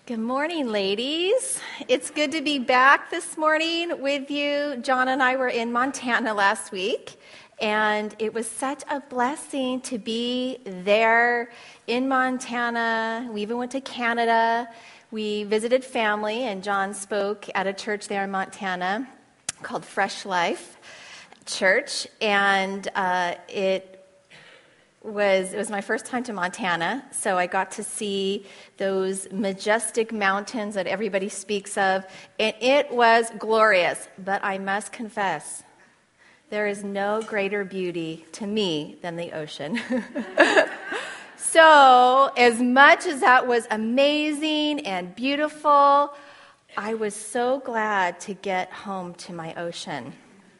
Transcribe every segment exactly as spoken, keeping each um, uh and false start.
Good morning, ladies. It's good to be back this morning with you. John and I were in Montana last week, and it was such a blessing to be there in Montana. We even went to Canada. We visited family, and John spoke at a church there in Montana called Fresh Life Church, and uh, it was it was my first time to Montana, so I got to see those majestic mountains that everybody speaks of, and it was glorious. But I must confess, there is no greater beauty to me than the ocean. So, as much as that was amazing and beautiful, I was so glad to get home to my ocean.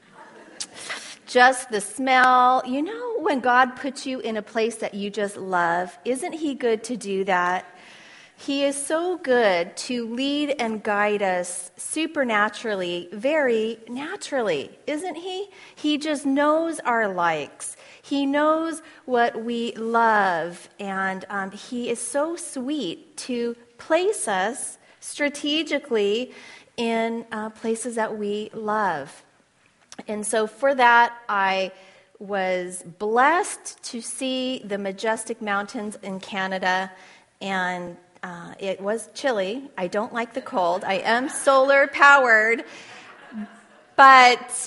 Just the smell. You know, when God puts you in a place that you just love, isn't He good to do that? He is so good to lead and guide us supernaturally, very naturally, isn't He? He just knows our likes. He knows what we love, and um, He is so sweet to place us strategically in uh, places that we love. And so for that, I was blessed to see the majestic mountains in Canada, and uh, it was chilly. I don't like the cold. I am solar powered, but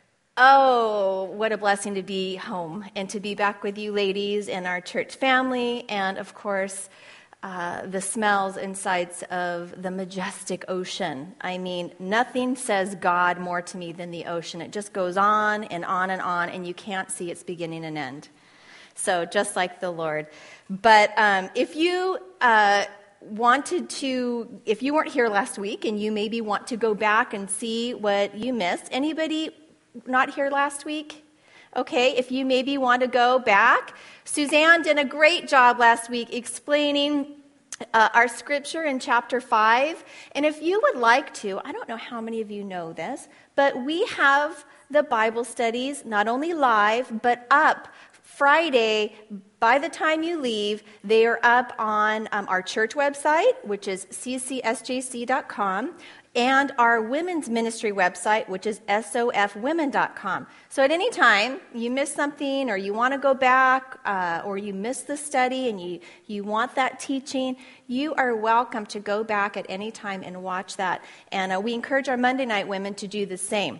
oh, what a blessing to be home and to be back with you ladies and our church family, and of course, Uh, the smells and sights of the majestic ocean. I mean, nothing says God more to me than the ocean. It just goes on and on and on, and you can't see its beginning and end. So just like the Lord. But um, if you uh, wanted to, if you weren't here last week and you maybe want to go back and see what you missed, anybody not here last week? Okay, if you maybe want to go back, Suzanne did a great job last week explaining uh, our scripture in chapter five. And if you would like to, I don't know how many of you know this, but we have the Bible studies not only live, but up Friday. By the time you leave, they are up on um, our church website, which is c c s j c dot com. And our women's ministry website, which is s o f women dot com. So at any time you miss something, or you want to go back, uh, or you missed the study and you, you want that teaching, you are welcome to go back at any time and watch that. And uh, we encourage our Monday night women to do the same.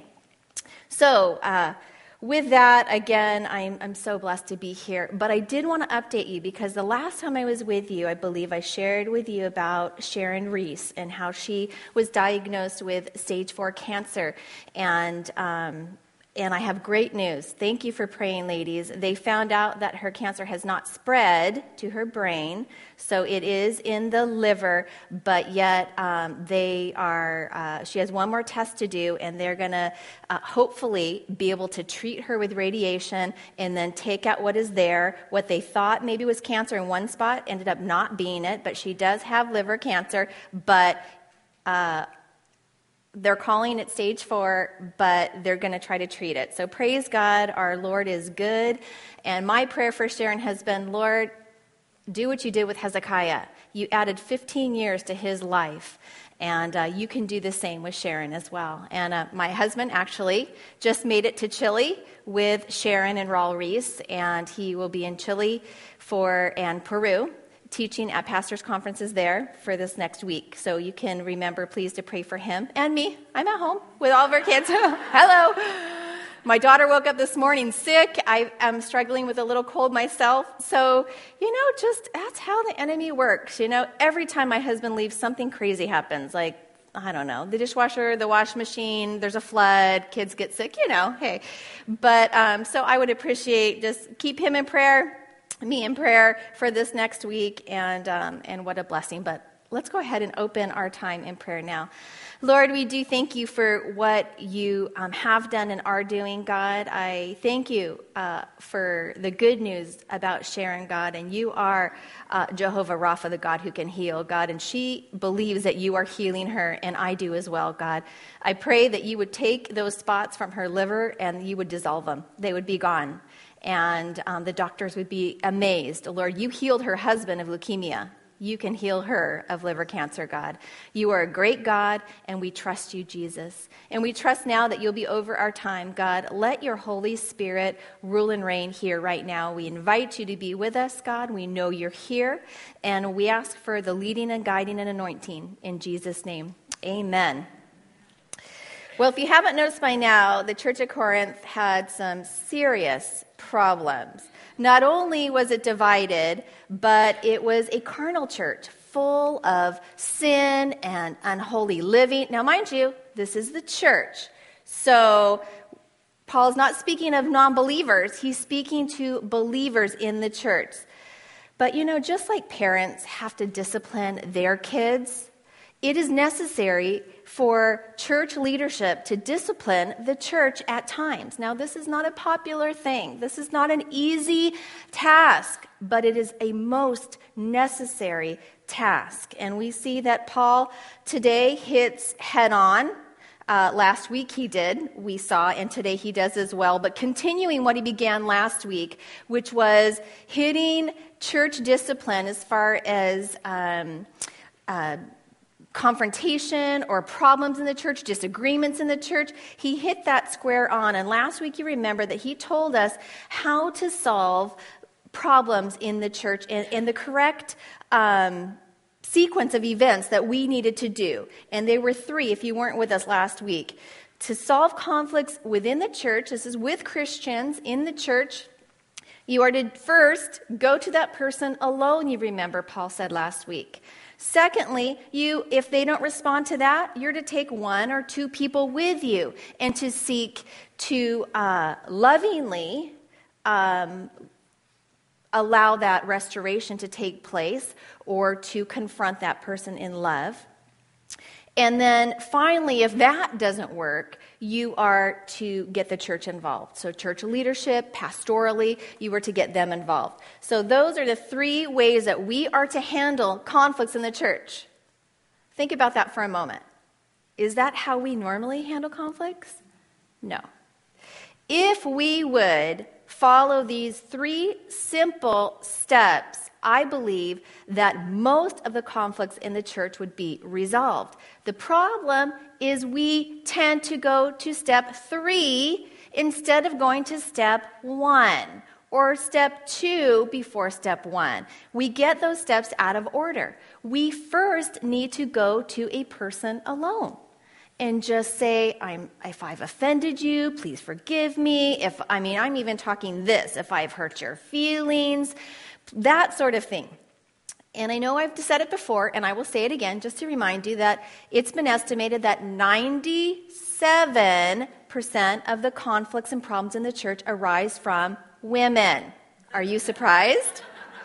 So uh, with that, again, I'm, I'm so blessed to be here. But I did want to update you, because the last time I was with you, I believe I shared with you about Sharon Reese and how she was diagnosed with stage four cancer. And um, and I have great news. Thank you for praying, ladies. They found out that her cancer has not spread to her brain, so it is in the liver, but yet um, they are, uh, she has one more test to do, and they're going to uh, hopefully be able to treat her with radiation and then take out what is there. What they thought maybe was cancer in one spot ended up not being it, but she does have liver cancer, but uh, they're calling it stage four, but they're going to try to treat it. So praise God, our Lord is good. And my prayer for Sharon has been, Lord, do what you did with Hezekiah. You added fifteen years to his life, and uh, you can do the same with Sharon as well. And uh, my husband actually just made it to Chile with Sharon and Raul Reese, and he will be in Chile for and Peru, teaching at pastors' conferences there for this next week. So you can remember, please, to pray for him and me. I'm at home with all of our kids. Hello. My daughter woke up this morning sick. I am struggling with a little cold myself. So, you know, just that's how the enemy works. You know, every time my husband leaves, something crazy happens. Like, I don't know, the dishwasher, the wash machine, there's a flood, kids get sick, you know, hey. But um, so I would appreciate just keep him in prayer, me in prayer for this next week, and um, and what a blessing. But let's go ahead and open our time in prayer now. Lord, we do thank you for what you um, have done and are doing, God. I thank you uh, for the good news about Sharon, God, and you are uh, Jehovah Rapha, the God who can heal, God, and she believes that you are healing her, and I do as well, God. I pray that you would take those spots from her liver and you would dissolve them. They would be gone. And um, the doctors would be amazed. Lord, you healed her husband of leukemia. You can heal her of liver cancer, God. You are a great God, and we trust you, Jesus. And we trust now that you'll be over our time, God. Let your Holy Spirit rule and reign here right now. We invite you to be with us, God. We know you're here, and we ask for the leading and guiding and anointing in Jesus' name. Amen. Well, if you haven't noticed by now, the Church of Corinth had some serious problems. Not only was it divided, but it was a carnal church full of sin and unholy living. Now, mind you, this is the church. So Paul's not speaking of non-believers. He's speaking to believers in the church. But, you know, just like parents have to discipline their kids, it is necessary for church leadership to discipline the church at times. Now, this is not a popular thing. This is not an easy task, but it is a most necessary task. And we see that Paul today hits head on. Uh, last week he did, we saw, and today he does as well. But continuing what he began last week, which was hitting church discipline as far as um, uh, confrontation or problems in the church, disagreements in the church, he hit that square on. And last week you remember that he told us how to solve problems in the church and, and the correct um, sequence of events that we needed to do. And there were three, if you weren't with us last week. To solve conflicts within the church, this is with Christians in the church, you are to first go to that person alone, you remember Paul said last week. Secondly, you, if they don't respond to that, you're to take one or two people with you and to seek to uh, lovingly um, allow that restoration to take place or to confront that person in love. And then finally, if that doesn't work, you are to get the church involved. So church leadership, pastorally, you are to get them involved. So those are the three ways that we are to handle conflicts in the church. Think about that for a moment. Is that how we normally handle conflicts? No. If we would follow these three simple steps, I believe that most of the conflicts in the church would be resolved. The problem is we tend to go to step three instead of going to step one or step two before step one. We get those steps out of order. We first need to go to a person alone and just say, I'm, if I've offended you, please forgive me. If I mean, I'm even talking this, if I've hurt your feelings, that sort of thing. And I know I've said it before, and I will say it again just to remind you that it's been estimated that ninety-seven percent of the conflicts and problems in the church arise from women. Are you surprised?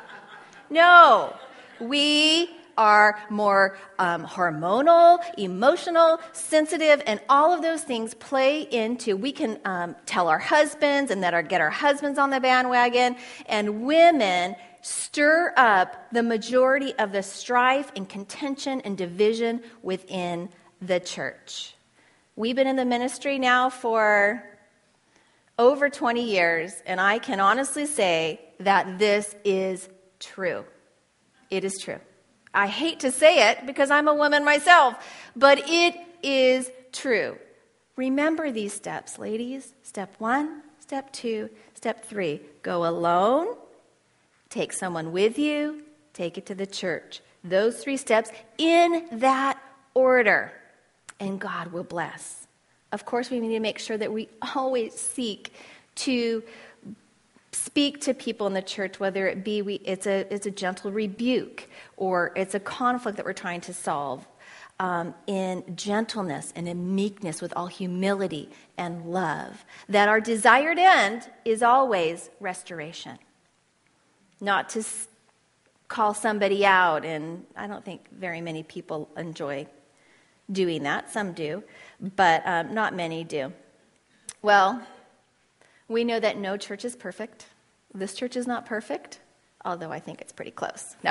No. We are more um, hormonal, emotional, sensitive, and all of those things play into, we can um, tell our husbands and that our, get our husbands on the bandwagon, and women stir up the majority of the strife and contention and division within the church. We've been in the ministry now for over twenty years, and I can honestly say that this is true. It is true. I hate to say it because I'm a woman myself, but it is true. Remember these steps, ladies. Step one, step two, step three. Go alone, take someone with you, take it to the church. Those three steps in that order, and God will bless. Of course, we need to make sure that we always seek to speak to people in the church, whether it be we, it's a it's a gentle rebuke or it's a conflict that we're trying to solve, um, in gentleness and in meekness with all humility and love. That our desired end is always restoration. Not to s- call somebody out, and I don't think very many people enjoy doing that. Some do, but um, not many do. Well, we know that no church is perfect. This church is not perfect, although I think it's pretty close. No.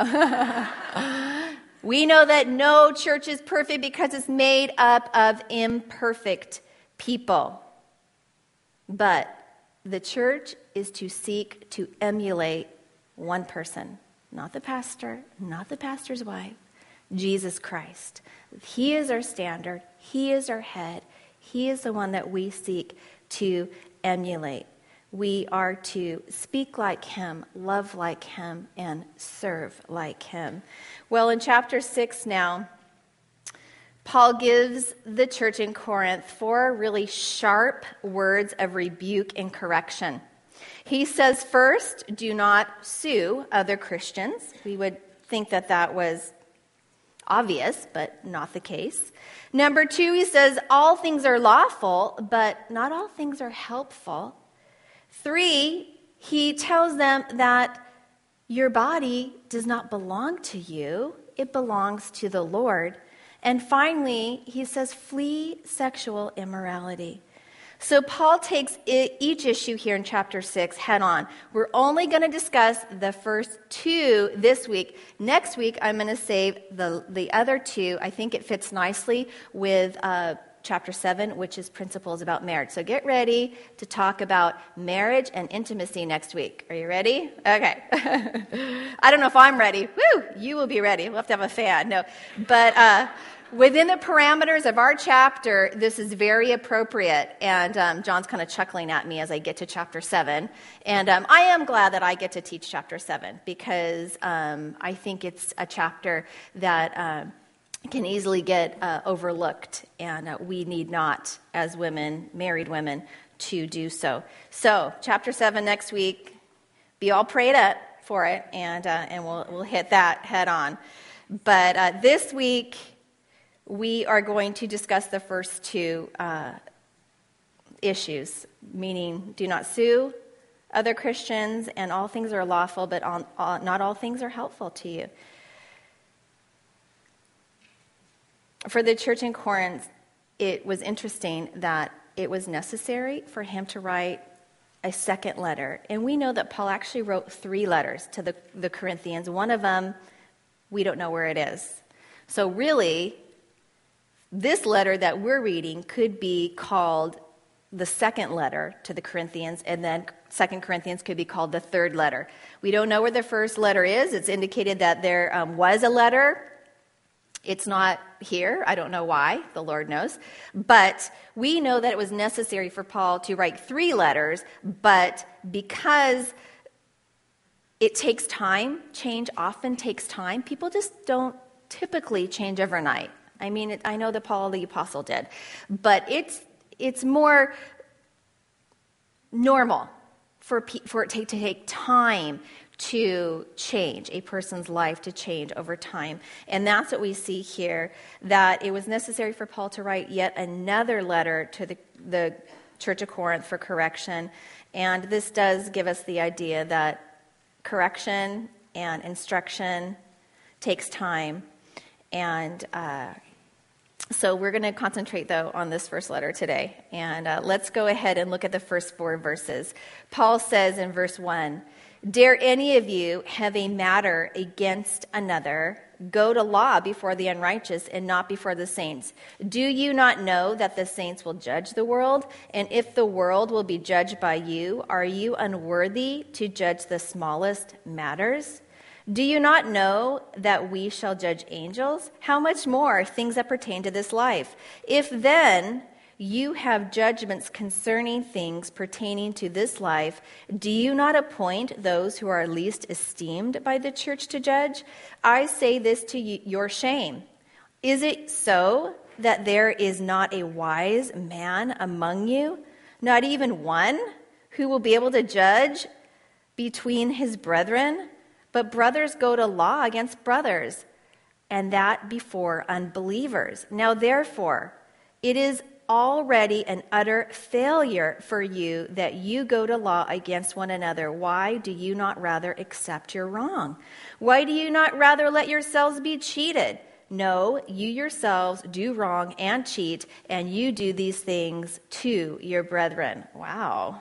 We know that no church is perfect because it's made up of imperfect people. But the church is to seek to emulate one person, not the pastor, not the pastor's wife, Jesus Christ. He is our standard. He is our head. He is the one that we seek to emulate. We are to speak like him, love like him, and serve like him. Well, in chapter six now, Paul gives the church in Corinth four really sharp words of rebuke and correction. He says, first, do not sue other Christians. We would think that that was obvious, but not the case. Number two, he says, all things are lawful, but not all things are helpful. Three, he tells them that your body does not belong to you. It belongs to the Lord. And finally, he says, flee sexual immorality. So Paul takes each issue here in chapter six head on. We're only going to discuss the first two this week. Next week, I'm going to save the, the other two. I think it fits nicely with uh, chapter seven, which is principles about marriage. So get ready to talk about marriage and intimacy next week. Are you ready? Okay. I don't know if I'm ready. Woo! You will be ready. We'll have to have a fan. No. But... Uh, Within the parameters of our chapter, this is very appropriate, and um, John's kind of chuckling at me as I get to chapter seven, and um, I am glad that I get to teach chapter seven, because um, I think it's a chapter that um, can easily get uh, overlooked, and uh, we need not, as women, married women, to do so. So, chapter seven next week, be all prayed up for it, and uh, and we'll we'll hit that head on. But uh, this week, we are going to discuss the first two uh, issues, meaning do not sue other Christians, and all things are lawful, but all, all, not all things are helpful to you. For the church in Corinth, it was interesting that it was necessary for him to write a second letter. And we know that Paul actually wrote three letters to the, the Corinthians. One of them, we don't know where it is. So really, this letter that we're reading could be called the second letter to the Corinthians, and then Second Corinthians could be called the third letter. We don't know where the first letter is. It's indicated that there um, was a letter. It's not here. I don't know why. The Lord knows. But we know that it was necessary for Paul to write three letters, but because it takes time, change often takes time, people just don't typically change overnight. I mean, it, I know that Paul the Apostle did, but it's it's more normal for for it to, to take time to change, a person's life to change over time. And that's what we see here, that it was necessary for Paul to write yet another letter to the, the Church of Corinth for correction. And this does give us the idea that correction and instruction takes time. And uh, so we're going to concentrate, though, on this first letter today. And uh, let's go ahead and look at the first four verses. Paul says in verse one, "Dare any of you have a matter against another, go to law before the unrighteous and not before the saints? Do you not know that the saints will judge the world? And if the world will be judged by you, are you unworthy to judge the smallest matters? Do you not know that we shall judge angels? How much more things that pertain to this life? If then you have judgments concerning things pertaining to this life, do you not appoint those who are least esteemed by the church to judge? I say this to you, your shame. Is it so that there is not a wise man among you, not even one, who will be able to judge between his brethren? But brothers go to law against brothers, and that before unbelievers. Now therefore, it is already an utter failure for you that you go to law against one another. Why do you not rather accept your wrong? Why do you not rather let yourselves be cheated? No, you yourselves do wrong and cheat, and you do these things to your brethren." Wow.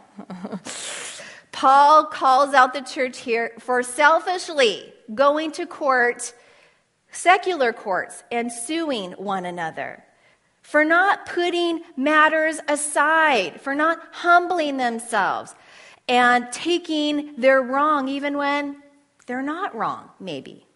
Paul calls out the church here for selfishly going to court, secular courts, and suing one another, for not putting matters aside, for not humbling themselves and taking their wrong even when They're not wrong, maybe.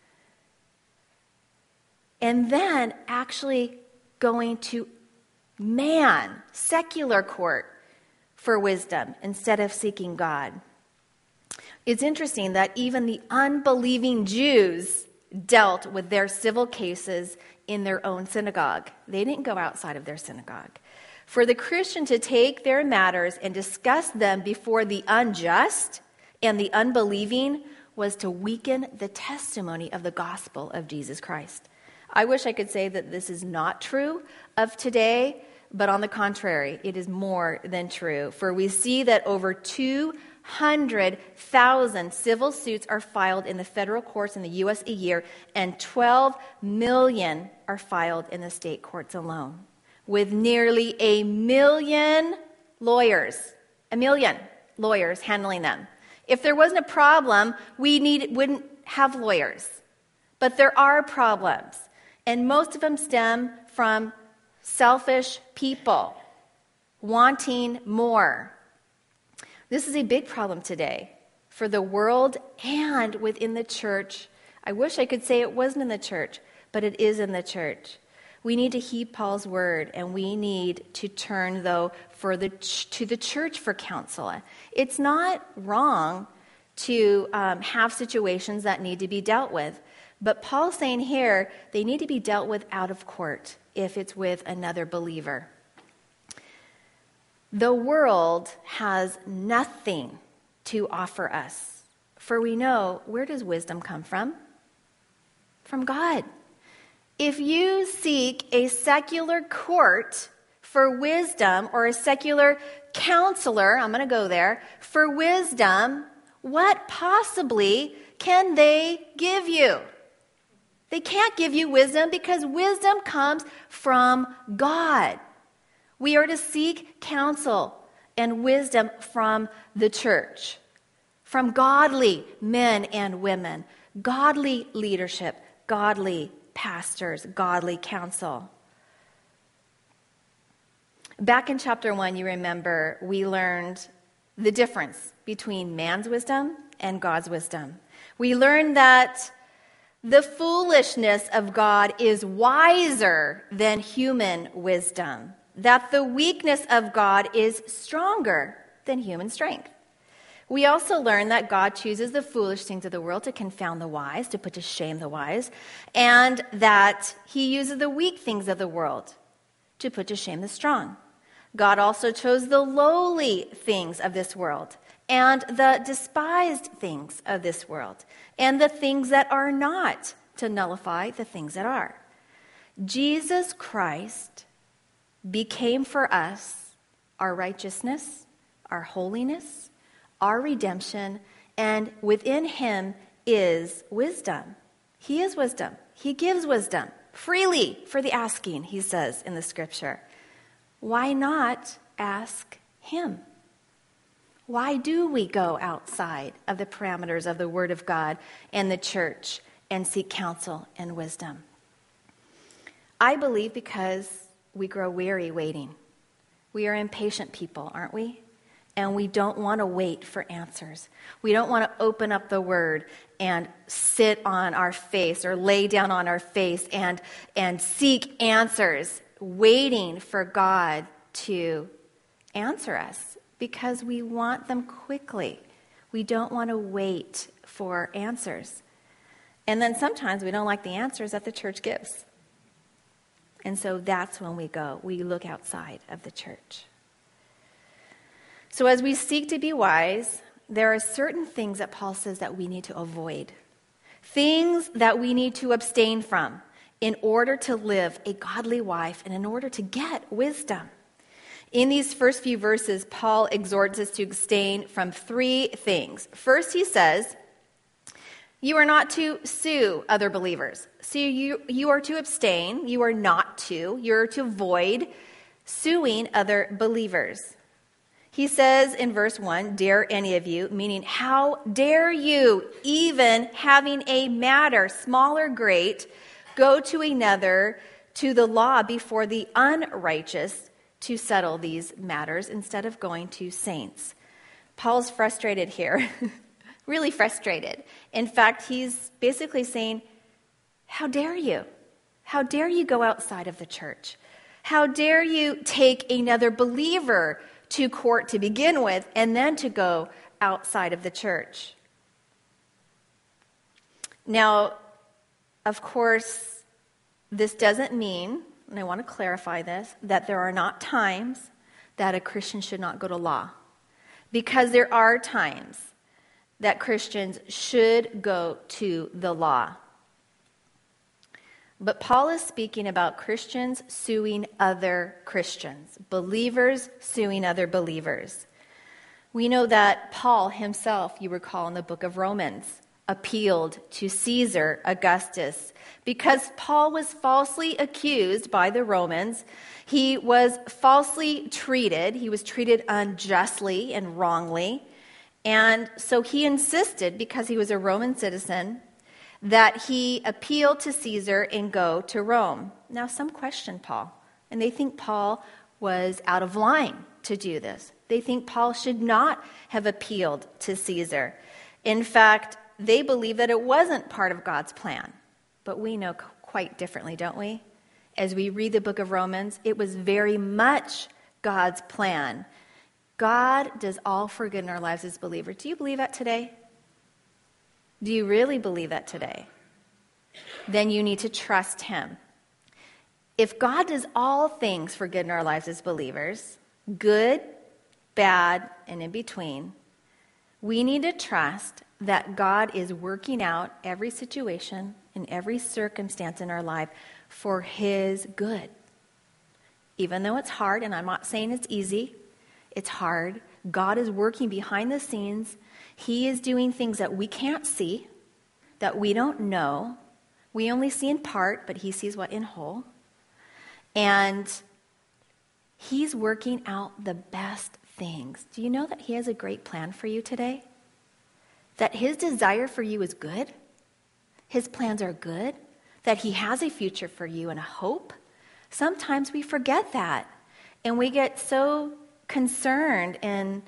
And then actually going to man, secular court for wisdom instead of seeking God. It's interesting that even the unbelieving Jews dealt with their civil cases in their own synagogue. They didn't go outside of their synagogue. For the Christian to take their matters and discuss them before the unjust and the unbelieving was to weaken the testimony of the gospel of Jesus Christ. I wish I could say that this is not true of today, but on the contrary, it is more than true. For we see that over two hundred thousand civil suits are filed in the federal courts in the U S a year, and twelve million are filed in the state courts alone, with nearly a million lawyers, a million lawyers handling them. If there wasn't a problem, we need, wouldn't have lawyers. But there are problems, and most of them stem from selfish people wanting more. This is a big problem today for the world and within the church. I wish I could say it wasn't in the church, but it is in the church. We need to heed Paul's word, and we need to turn, though, for the ch- to the church for counsel. It's not wrong to um, have situations that need to be dealt with, but Paul's saying here they need to be dealt with out of court if it's with another believer. The world has nothing to offer us, for we know, where does wisdom come from? From God. If you seek a secular court for wisdom, or a secular counselor, I'm going to go there, for wisdom, what possibly can they give you? They can't give you wisdom because wisdom comes from God. We are to seek counsel and wisdom from the church, from godly men and women, godly leadership, godly pastors, godly counsel. Back in chapter one, you remember, we learned the difference between man's wisdom and God's wisdom. We learned that the foolishness of God is wiser than human wisdom, that the weakness of God is stronger than human strength. We also learn that God chooses the foolish things of the world to confound the wise, to put to shame the wise, and that he uses the weak things of the world to put to shame the strong. God also chose the lowly things of this world and the despised things of this world and the things that are not, to nullify the things that are. Jesus Christ became for us our righteousness, our holiness, our redemption, and within him is wisdom. He is wisdom. He gives wisdom freely for the asking, he says in the scripture. Why not ask him? Why do we go outside of the parameters of the Word of God and the church and seek counsel and wisdom? I believe because we grow weary waiting. We are impatient people, aren't we? And we don't want to wait for answers. We don't want to open up the Word and sit on our face or lay down on our face and, and seek answers, waiting for God to answer us because we want them quickly. We don't want to wait for answers. And then sometimes we don't like the answers that the church gives. And so that's when we go. We look outside of the church. So as we seek to be wise, there are certain things that Paul says that we need to avoid. Things that we need to abstain from in order to live a godly life and in order to get wisdom. In these first few verses, Paul exhorts us to abstain from three things. First, he says, you are not to sue other believers. So you, you are to abstain. You are not to. You're to avoid suing other believers. He says in verse one, dare any of you, meaning how dare you, even having a matter, small or great, go to another, to the law before the unrighteous, to settle these matters instead of going to saints. Paul's frustrated here really frustrated. In fact, he's basically saying, how dare you? How dare you go outside of the church? How dare you take another believer to court to begin with and then to go outside of the church? Now, of course, this doesn't mean, and I want to clarify this, that there are not times that a Christian should not go to law. Because there are times that Christians should go to the law. But Paul is speaking about Christians suing other Christians, believers suing other believers. We know that Paul himself, you recall in the book of Romans, appealed to Caesar Augustus because Paul was falsely accused by the Romans. He was falsely treated. He was treated unjustly and wrongly. And so he insisted, because he was a Roman citizen, that he appeal to Caesar and go to Rome. Now, some question Paul, and they think Paul was out of line to do this. They think Paul should not have appealed to Caesar. In fact, they believe that it wasn't part of God's plan. But we know quite differently, don't we? As we read the book of Romans, it was very much God's plan. God does all for good in our lives as believers. Do you believe that today? Do you really believe that today? Then you need to trust him. If God does all things for good in our lives as believers, good, bad, and in between, we need to trust that God is working out every situation and every circumstance in our life for his good. Even though it's hard, and I'm not saying it's easy, it's hard. God is working behind the scenes. He is doing things that we can't see, that we don't know. We only see in part, but he sees what in whole. And he's working out the best things. Do you know that he has a great plan for you today? That his desire for you is good? His plans are good? That he has a future for you and a hope? Sometimes we forget that. And we get so concerned and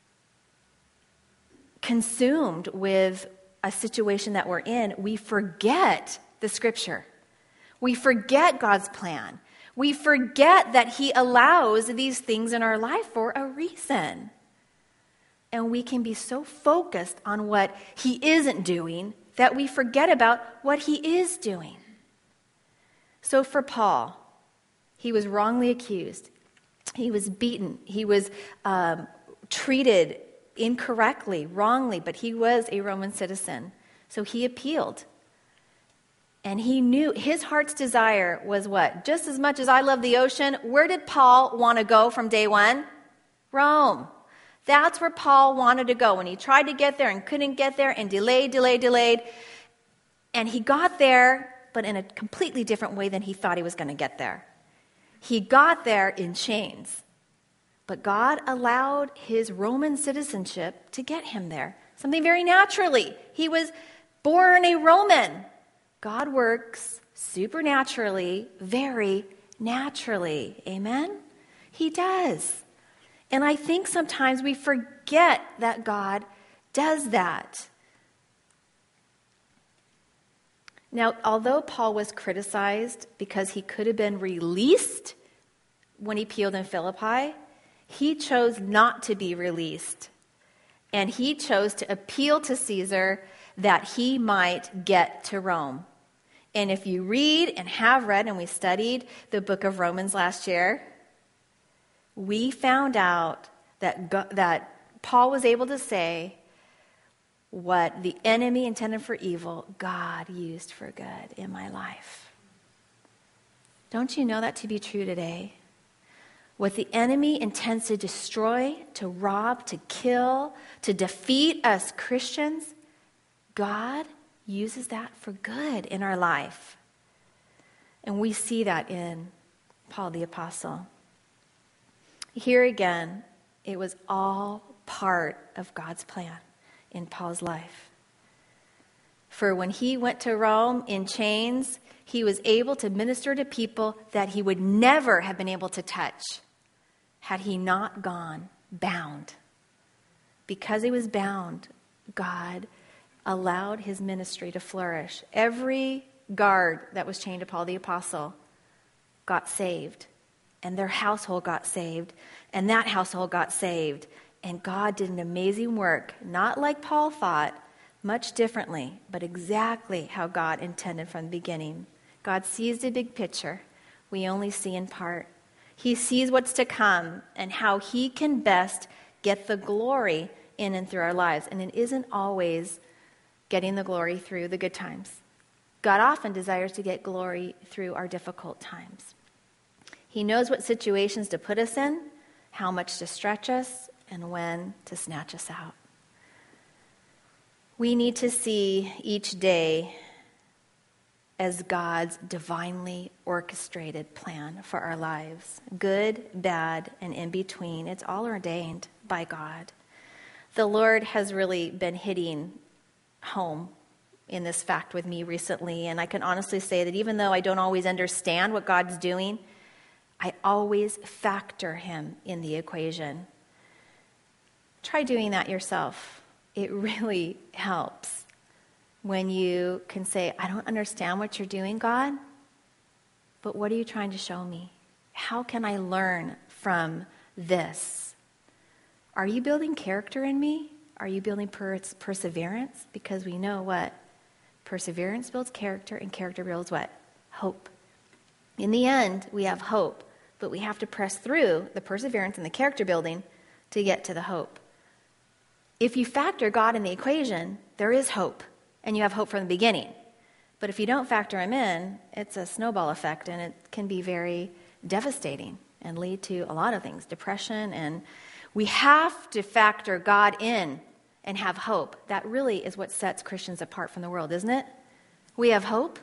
consumed with a situation that we're in, we forget the scripture. We forget God's plan. We forget that he allows these things in our life for a reason. And we can be so focused on what he isn't doing that we forget about what he is doing. So for Paul, he was wrongly accused. He was beaten. He was um, treated incorrectly, wrongly, but he was a Roman citizen. So he appealed. And he knew his heart's desire was what? Just as much as I love the ocean, where did Paul want to go from day one? Rome. That's where Paul wanted to go when he tried to get there and couldn't get there and delayed, delayed, delayed. And he got there, but in a completely different way than he thought he was going to get there. He got there in chains. But God allowed his Roman citizenship to get him there. Something very naturally. He was born a Roman. God works supernaturally, very naturally. Amen? He does. And I think sometimes we forget that God does that. Now, although Paul was criticized because he could have been released when he appealed in Philippi, he chose not to be released. And he chose to appeal to Caesar that he might get to Rome. And if you read and have read, and we studied the book of Romans last year, we found out that God, that Paul was able to say what the enemy intended for evil, God used for good in my life. Don't you know that to be true today? What the enemy intends to destroy, to rob, to kill, to defeat us Christians, God uses that for good in our life. And we see that in Paul the Apostle. Here again, it was all part of God's plan in Paul's life. For when he went to Rome in chains, he was able to minister to people that he would never have been able to touch had he not gone bound. Because he was bound, God allowed his ministry to flourish. Every guard that was chained to Paul the Apostle got saved, and their household got saved, and that household got saved. And God did an amazing work, not like Paul thought, much differently, but exactly how God intended from the beginning. God sees the big picture. We only see in part. He sees what's to come and how he can best get the glory in and through our lives. And it isn't always getting the glory through the good times. God often desires to get glory through our difficult times. He knows what situations to put us in, how much to stretch us, and when to snatch us out. We need to see each day as God's divinely orchestrated plan for our lives. Good, bad, and in between. It's all ordained by God. The Lord has really been hitting home in this fact with me recently, and I can honestly say that even though I don't always understand what God's doing, I always factor him in the equation. Try doing that yourself. It really helps when you can say, I don't understand what you're doing, God, but what are you trying to show me? How can I learn from this? Are you building character in me? Are you building per- perseverance? Because we know what? Perseverance builds character, and character builds what? Hope. In the end, we have hope, but we have to press through the perseverance and the character building to get to the hope. If you factor God in the equation, there is hope, and you have hope from the beginning. But if you don't factor him in, it's a snowball effect, and it can be very devastating and lead to a lot of things, depression, and we have to factor God in and have hope. That really is what sets Christians apart from the world, isn't it? We have hope.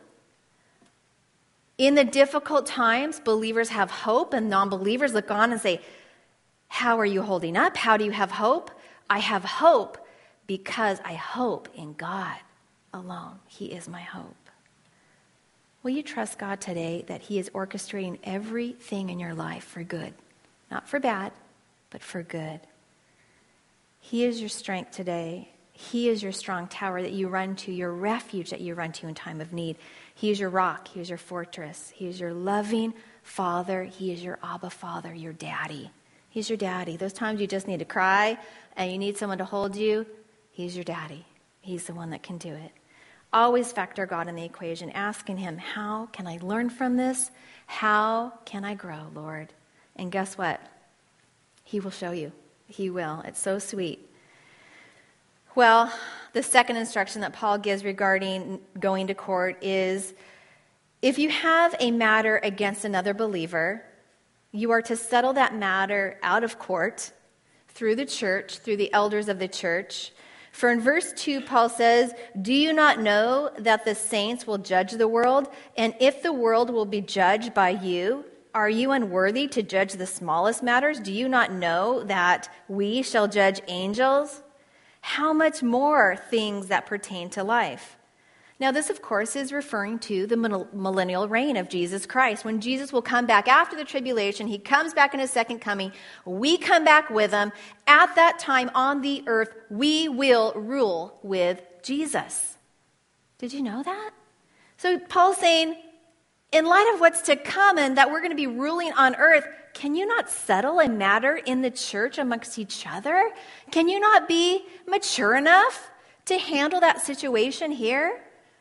In the difficult times, believers have hope, and non-believers look on and say, how are you holding up? How do you have hope? I have hope because I hope in God alone. He is my hope. Will you trust God today that he is orchestrating everything in your life for good? Not for bad, but for good. He is your strength today. He is your strong tower that you run to, your refuge that you run to in time of need. He is your rock. He is your fortress. He is your loving Father. He is your Abba Father, your daddy. He's your daddy. Those times you just need to cry and you need someone to hold you, he's your daddy. He's the one that can do it. Always factor God in the equation, asking him, how can I learn from this? How can I grow, Lord? And guess what? He will show you. He will. It's so sweet. Well, the second instruction that Paul gives regarding going to court is, if you have a matter against another believer, you are to settle that matter out of court through the church, through the elders of the church. For in verse two, Paul says, do you not know that the saints will judge the world? And if the world will be judged by you, are you unworthy to judge the smallest matters? Do you not know that we shall judge angels? How much more things that pertain to life? Now, this, of course, is referring to the millennial reign of Jesus Christ. When Jesus will come back after the tribulation, he comes back in his second coming. We come back with him. At that time on the earth, we will rule with Jesus. Did you know that? So Paul's saying, in light of what's to come and that we're going to be ruling on earth, can you not settle a matter in the church amongst each other? Can you not be mature enough to handle that situation here?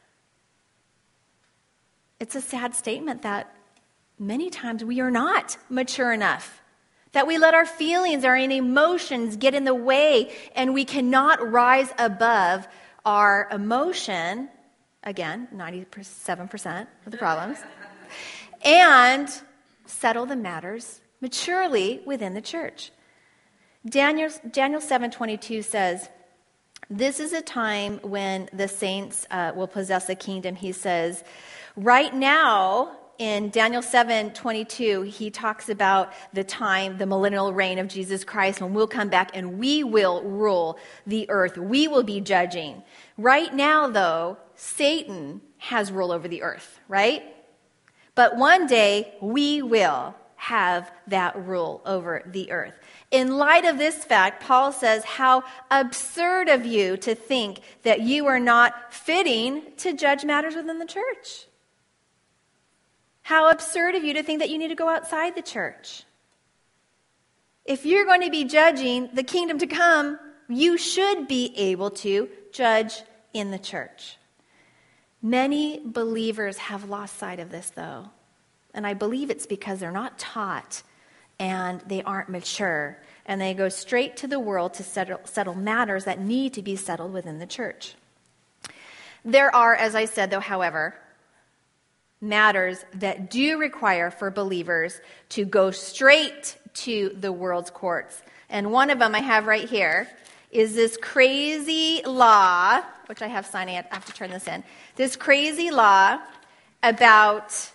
It's a sad statement that many times we are not mature enough, that we let our feelings, our emotions get in the way, and we cannot rise above our emotion, again, ninety-seven percent of the problems, and settle the matters maturely within the church. Daniel, Daniel seven twenty-two says, this is a time when the saints uh, will possess a kingdom. He says, right now, in Daniel seven twenty-two, he talks about the time, the millennial reign of Jesus Christ, when we'll come back and we will rule the earth. We will be judging. Right now, though, Satan has rule over the earth, right? But one day, we will have that rule over the earth. In light of this fact, Paul says, how absurd of you to think that you are not fitting to judge matters within the church. How absurd of you to think that you need to go outside the church. If you're going to be judging the kingdom to come, you should be able to judge in the church. Many believers have lost sight of this, though. And I believe it's because they're not taught and they aren't mature. And they go straight to the world to settle, settle matters that need to be settled within the church. There are, as I said, though, however, matters that do require for believers to go straight to the world's courts. And one of them I have right here is this crazy law, which I have signing, I have to turn this in, this crazy law about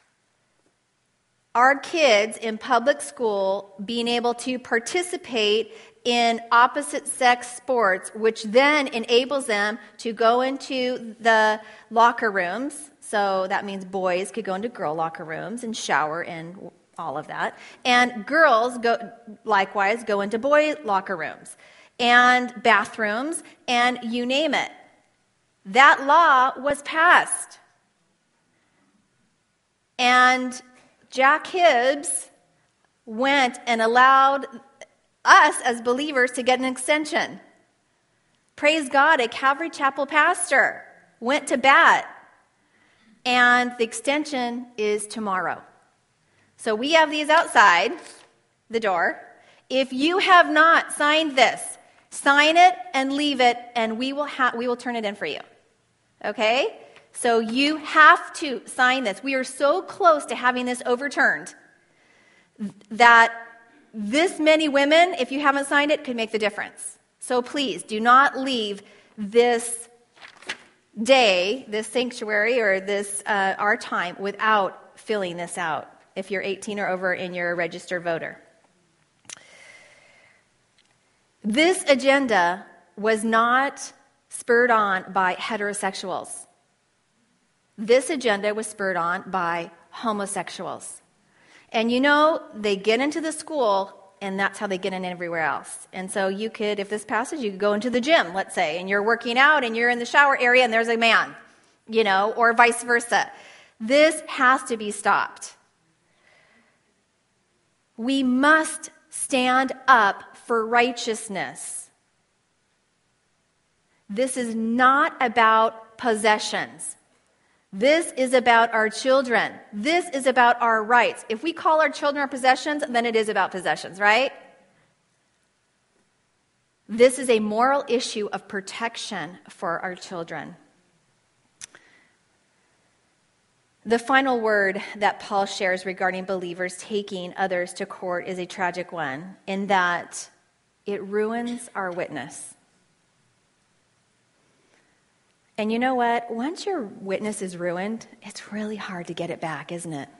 our kids in public school being able to participate in opposite sex sports, which then enables them to go into the locker rooms. So that means boys could go into girl locker rooms and shower and all of that. And girls go likewise go into boy locker rooms and bathrooms and you name it. That law was passed. And Jack Hibbs went and allowed us as believers to get an extension. Praise God, a Calvary Chapel pastor went to bat. And the extension is tomorrow. So we have these outside the door. If you have not signed this, sign it and leave it, and we will ha- we will turn it in for you. Okay? So you have to sign this. We are so close to having this overturned that this many women, if you haven't signed it, could make the difference. So please, do not leave this day, this sanctuary, or this uh, our time without filling this out if you're eighteen or over and you're a registered voter. This agenda was not spurred on by heterosexuals. This agenda was spurred on by homosexuals. And you know, they get into the school, and that's how they get in everywhere else. And so you could, if this passes, you could go into the gym, let's say, and you're working out, and you're in the shower area, and there's a man, you know, or vice versa. This has to be stopped. We must stand up for righteousness. This is not about possessions. This is about our children. This is about our rights. If we call our children our possessions, then it is about possessions, right? This is a moral issue of protection for our children. The final word that Paul shares regarding believers taking others to court is a tragic one, in that it ruins our witness. And you know what? Once your witness is ruined, it's really hard to get it back, isn't it?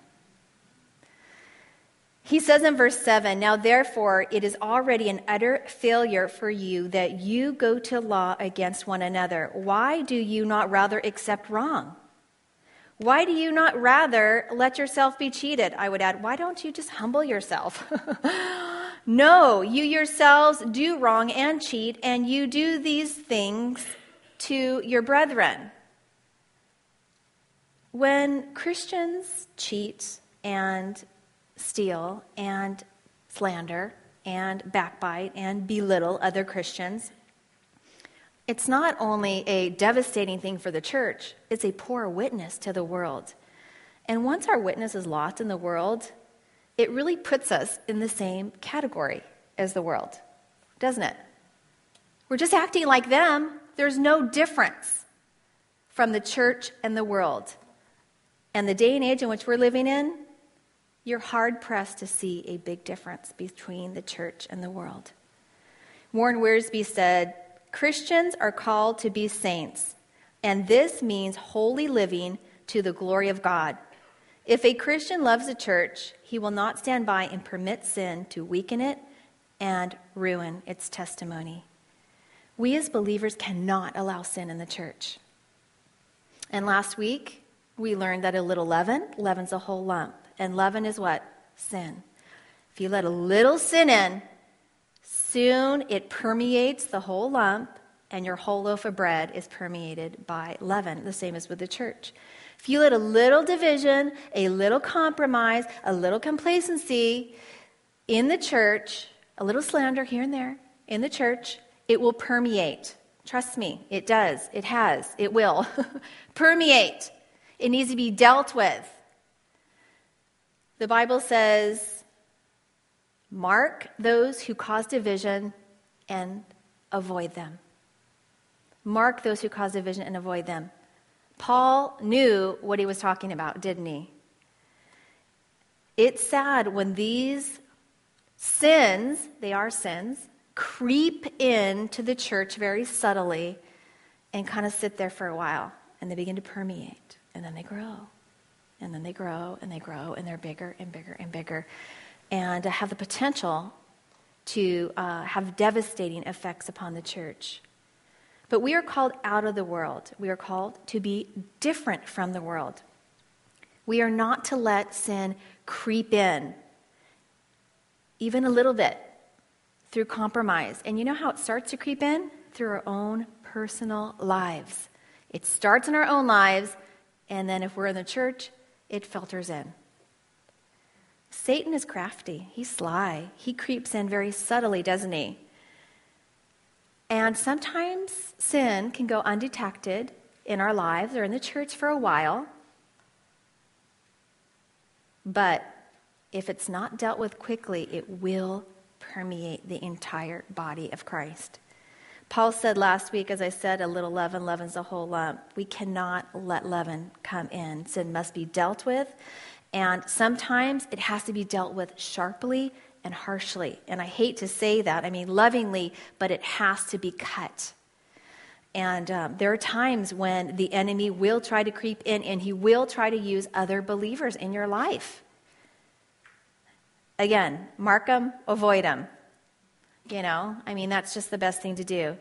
He says in verse seven, "Now therefore it is already an utter failure for you that you go to law against one another. Why do you not rather accept wrong? Why do you not rather let yourself be cheated?" I would add, why don't you just humble yourself? No, you yourselves do wrong and cheat, and you do these things to your brethren. When Christians cheat and steal and slander and backbite and belittle other Christians, it's not only a devastating thing for the church, it's a poor witness to the world. And once our witness is lost in the world, it really puts us in the same category as the world, doesn't it? We're just acting like them. There's no difference from the church and the world. And the day and age in which we're living in, you're hard-pressed to see a big difference between the church and the world. Warren Wiersbe said, "Christians are called to be saints, and this means holy living to the glory of God. If a Christian loves the church, he will not stand by and permit sin to weaken it and ruin its testimony." We as believers cannot allow sin in the church. And last week, we learned that a little leaven leavens a whole lump. And leaven is what? sin. If you let a little sin in, soon it permeates the whole lump, and your whole loaf of bread is permeated by leaven, the same as with the church. If you let a little division, a little compromise, a little complacency in the church, a little slander here and there in the church, it will permeate. Trust me, it does. It has. It will. Permeate. It needs to be dealt with. The Bible says, mark those who cause division and avoid them. Mark those who cause division and avoid them. Paul knew what he was talking about, didn't he? It's sad when these sins, they are sins, creep into the church very subtly and kind of sit there for a while, and they begin to permeate, and then they grow, and then they grow, and they grow, and they're bigger and bigger and bigger, and have the potential to uh, have devastating effects upon the church. But we are called out of the world. We are called to be different from the world. We are not to let sin creep in, even a little bit, through compromise. And you know how it starts to creep in? Through our own personal lives. It starts in our own lives, and then if we're in the church, it filters in. Satan is crafty. He's sly. He creeps in very subtly, doesn't he? And sometimes sin can go undetected in our lives or in the church for a while. But if it's not dealt with quickly, it will permeate the entire body of Christ. Paul said last week, as I said, a little leaven leavens the whole lump. We cannot let leaven come in. Sin must be dealt with. And sometimes it has to be dealt with sharply and harshly. And I hate to say that, I mean lovingly, but it has to be cut. And um, there are times when the enemy will try to creep in, and he will try to use other believers in your life. Again, mark them, avoid them. You know, I mean, that's just the best thing to do.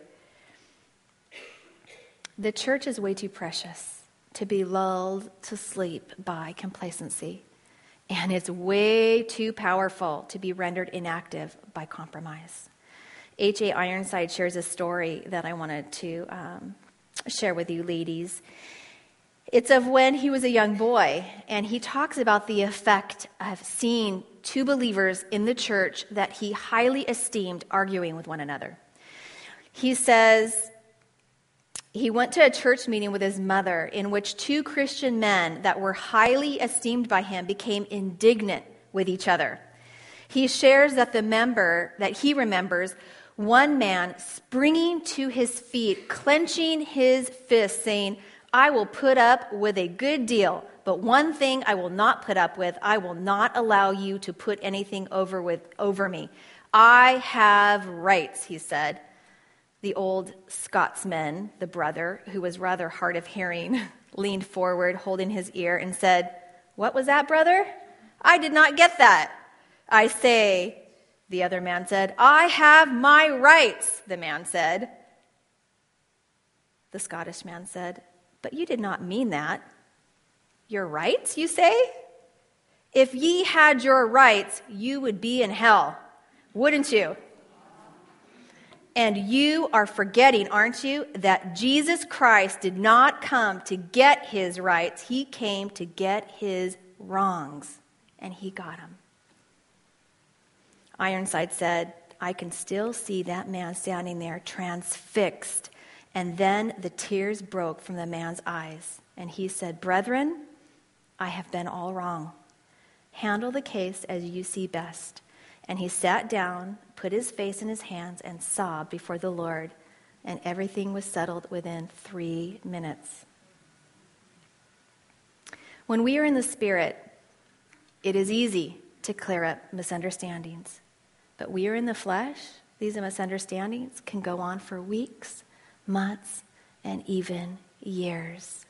The church is way too precious to be lulled to sleep by complacency. And it's way too powerful to be rendered inactive by compromise. H A Ironside shares a story that I wanted to um, share with you, ladies. It's of when he was a young boy, and he talks about the effect of seeing two believers in the church that he highly esteemed arguing with one another. He says he went to a church meeting with his mother in which two Christian men that were highly esteemed by him became indignant with each other. He shares that the member, that he remembers, one man springing to his feet, clenching his fist, saying, "I will put up with a good deal, but one thing I will not put up with, I will not allow you to put anything over with over me. I have rights," he said. The old Scotsman, the brother, who was rather hard of hearing, leaned forward, holding his ear, and said, "What was that, brother? I did not get that." "I say," the other man said. "I have my rights," the man said. The Scottish man said, "But you did not mean that. Your rights, you say? If ye had your rights, you would be in hell, wouldn't you? And you are forgetting, aren't you, that Jesus Christ did not come to get his rights. He came to get his wrongs, and he got them." Ironside said, "I can still see that man standing there transfixed. And then the tears broke from the man's eyes. And he said, 'Brethren, I have been all wrong. Handle the case as you see best.' And he sat down, put his face in his hands, and sobbed before the Lord. And everything was settled within three minutes. When we are in the Spirit, it is easy to clear up misunderstandings. But we are in the flesh, these misunderstandings can go on for weeks, months, and even years.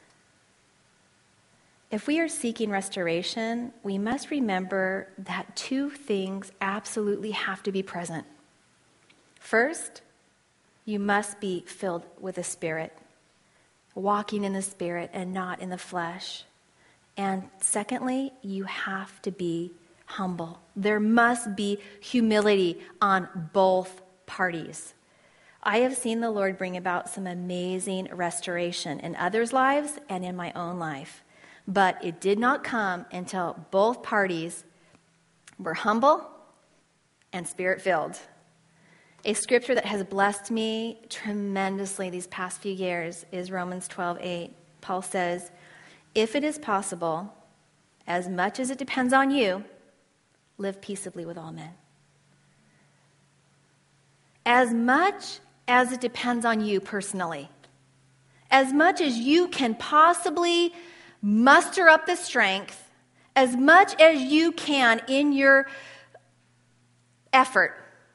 If we are seeking restoration, we must remember that two things absolutely have to be present. First, you must be filled with the Spirit, walking in the Spirit and not in the flesh. And secondly, you have to be humble. There must be humility on both parties. I have seen the Lord bring about some amazing restoration in others' lives and in my own life. But it did not come until both parties were humble and spirit-filled. A scripture that has blessed me tremendously these past few years is Romans twelve eight. Paul says, "If it is possible, as much as it depends on you, live peaceably with all men." As much as it depends on you personally, as much as you can possibly muster up the strength, as much as you can in your effort,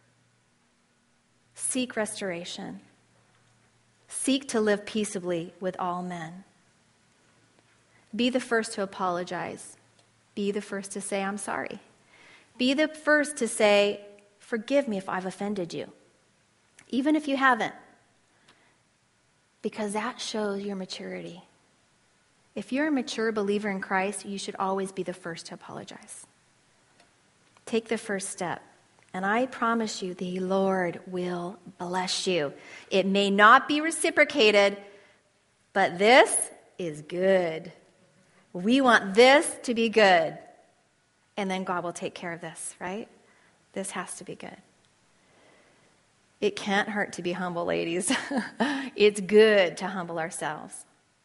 seek restoration. Seek to live peaceably with all men. Be the first to apologize. Be the first to say, "I'm sorry." Be the first to say, "Forgive me if I've offended you," even if you haven't, because that shows your maturity. If you're a mature believer in Christ, you should always be the first to apologize. Take the first step, and I promise you, the Lord will bless you. It may not be reciprocated, but this is good. We want this to be good, and then God will take care of this, right? This has to be good. It can't hurt to be humble, ladies. It's good to humble ourselves.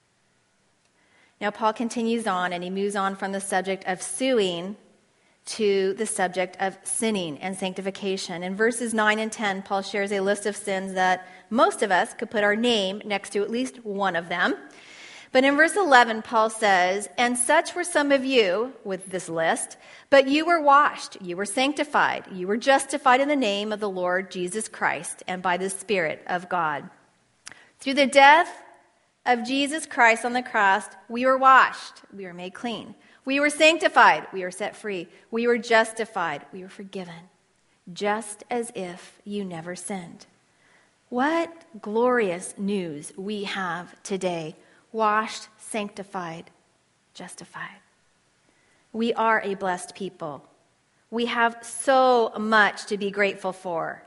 Now, Paul continues on, and he moves on from the subject of suing to the subject of sinning and sanctification. In verses nine and ten, Paul shares a list of sins that most of us could put our name next to at least one of them. But in verse eleven, Paul says, "And such were some of you," with this list, "but you were washed, you were sanctified, you were justified in the name of the Lord Jesus Christ and by the Spirit of God." Through the death of Jesus Christ on the cross, we were washed, we were made clean. We were sanctified, we were set free. We were justified, we were forgiven, just as if you never sinned. What glorious news we have today. Washed, sanctified, justified. We are a blessed people. We have so much to be grateful for.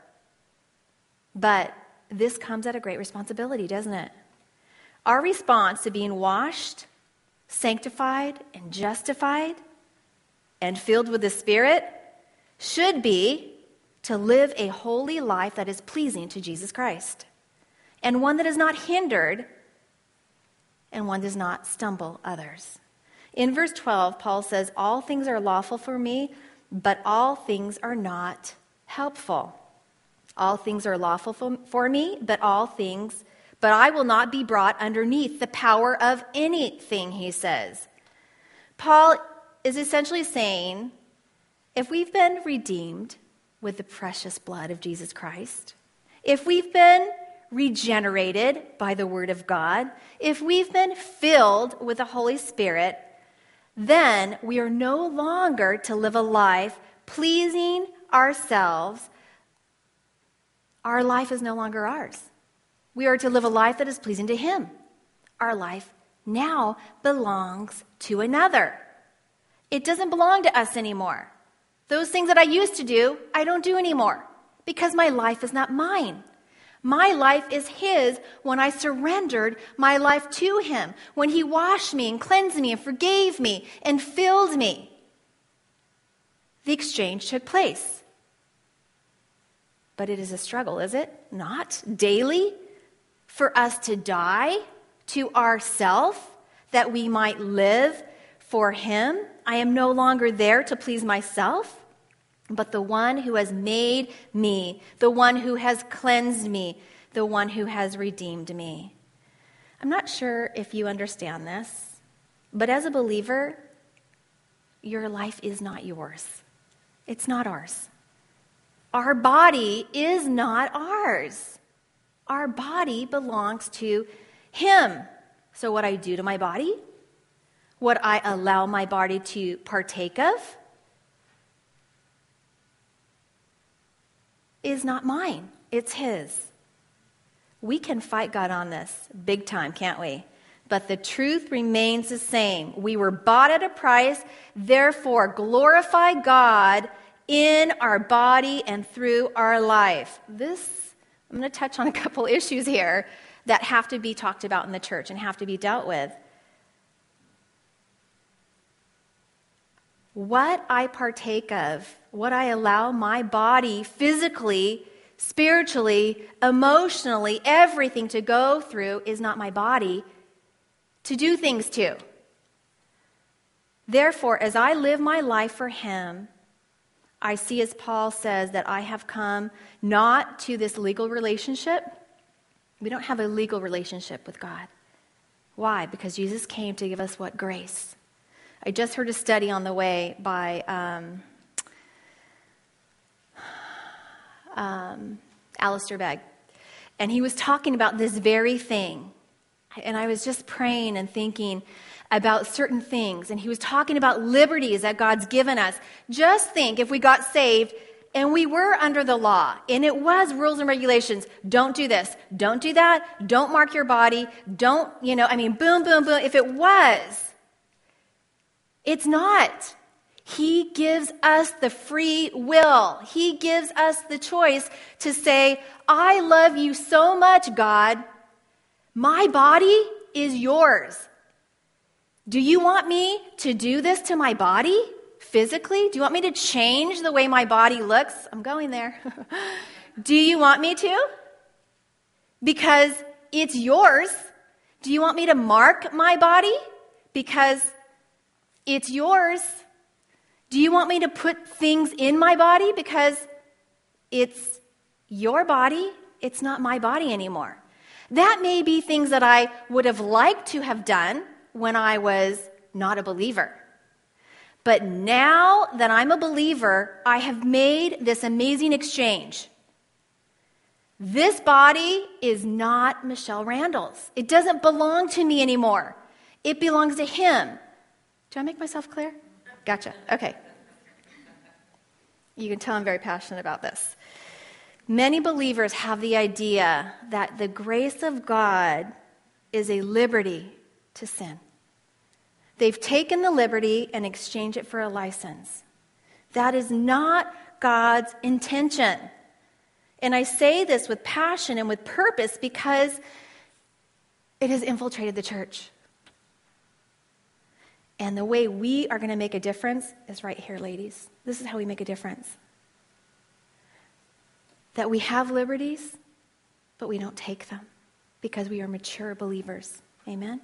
But this comes at a great responsibility, doesn't it? Our response to being washed, sanctified, and justified, and filled with the Spirit should be to live a holy life that is pleasing to Jesus Christ, and one that is not hindered, and one does not stumble others. In verse twelve, Paul says, "All things are lawful for me, but all things are not helpful. All things are lawful for me, but all things, but I will not be brought underneath the power of anything," he says. Paul is essentially saying, if we've been redeemed with the precious blood of Jesus Christ, if we've been regenerated by the Word of God, if we've been filled with the Holy Spirit, then we are no longer to live a life pleasing ourselves. Our life is no longer ours. We are to live a life that is pleasing to Him. Our life now belongs to another. It doesn't belong to us anymore. Those things that I used to do, I don't do anymore, because my life is not mine. My life is His when I surrendered my life to Him, when He washed me and cleansed me and forgave me and filled me. The exchange took place. But it is a struggle, is it not? Daily, for us to die to ourself, that we might live for Him. I am no longer there to please myself, but the one who has made me, the one who has cleansed me, the one who has redeemed me. I'm not sure if you understand this, but as a believer, your life is not yours. It's not ours. Our body is not ours. Our body belongs to Him. So what I do to my body, what I allow my body to partake of, is not mine. It's His. We can fight God on this big time, can't we? but the truth remains the same. We were bought at a price, therefore glorify God in our body and through our life. This, I'm going to touch on a couple issues here that have to be talked about in the church and have to be dealt with. What I partake of, what I allow my body physically, spiritually, emotionally, everything to go through is not my body to do things to. Therefore, as I live my life for Him, I see, as Paul says, that I have come not to this legal relationship. We don't have a legal relationship with God. Why? Because Jesus came to give us what? Grace. I just heard a study on the way by um, um, Alistair Begg, and he was talking about this very thing. And I was just praying and thinking about certain things, and he was talking about liberties that God's given us. Just think if we got saved and we were under the law, and it was rules and regulations. Don't do this. Don't do that. Don't mark your body. Don't, you know, I mean, boom, boom, boom. If it was, it's not. He gives us the free will. He gives us the choice to say, I love you so much, God. My body is yours. Do you want me to do this to my body physically? Do you want me to change the way my body looks? I'm going there. Do you want me to? Because it's yours. Do you want me to mark my body? Because it's yours. Do you want me to put things in my body? Because it's your body. It's not my body anymore. That may be things that I would have liked to have done when I was not a believer. But now that I'm a believer, I have made this amazing exchange. This body is not Michelle Randall's. It doesn't belong to me anymore. It belongs to Him. Do I make myself clear? Gotcha. Okay. You can tell I'm very passionate about this. Many believers have the idea that the grace of God is a liberty to sin. They've taken the liberty and exchanged it for a license. That is not God's intention. And I say this with passion and with purpose because it has infiltrated the church. And the way we are going to make a difference is right here, ladies. This is how we make a difference. That we have liberties, but we don't take them because we are mature believers. Amen?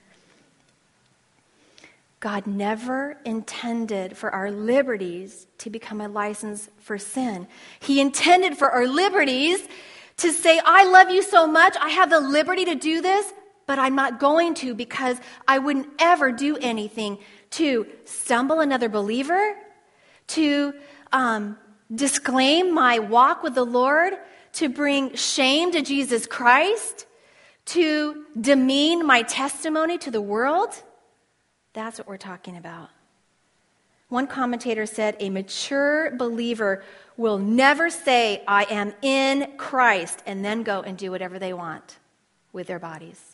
God never intended for our liberties to become a license for sin. He intended for our liberties to say, I love you so much, I have the liberty to do this, but I'm not going to because I wouldn't ever do anything to stumble another believer, to um, disclaim my walk with the Lord, to bring shame to Jesus Christ, to demean my testimony to the world. That's what we're talking about. One commentator said, a mature believer will never say, I am in Christ, and then go and do whatever they want with their bodies.